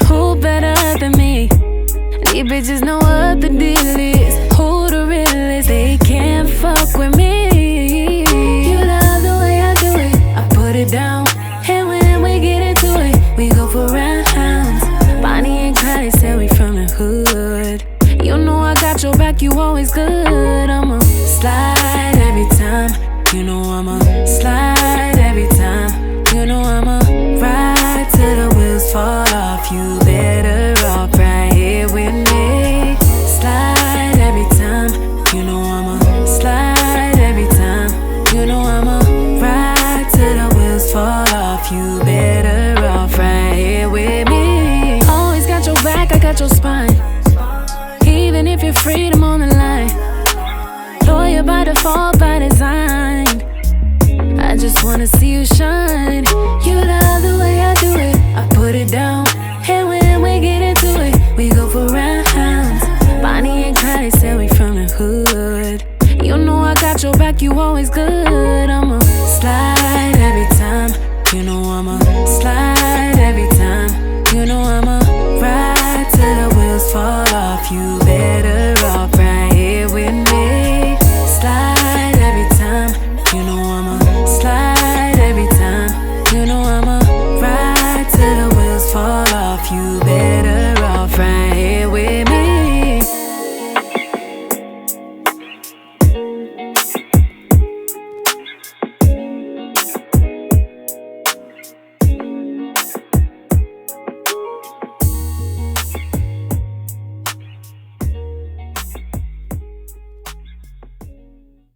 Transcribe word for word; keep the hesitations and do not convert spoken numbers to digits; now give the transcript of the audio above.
who better than me? These bitches know what the deal is. Who the realest? They can't fuck with me. You love the way I do it. I put it down, and when we get into it, we go for rounds. Bonnie and Clyde said we from the hood. You know I got your back, you always good. I'ma slide every time. You know I'ma slide every time. You know I'ma ride till the wheels fall off. You better off right here with me. Slide every time. You know I'ma slide every time. You know I'ma ride till the wheels fall off. You better off right here with me. Always got your back, I got your spine. Even if your freedom on the line, loyal by default, by design. I just wanna see you shine. You love the way I do it. I put it down, and when we get into it, we go for rounds. Bonnie and Clyde said we from the hood. You know I got your back, you always good. I'ma slide every time. You know I'ma slide every time. You know I'ma ride till the wheels fall off. You better off right here with me. Slide every time. You know I'ma slide every time. You know I'ma ride till the wheels fall off. You better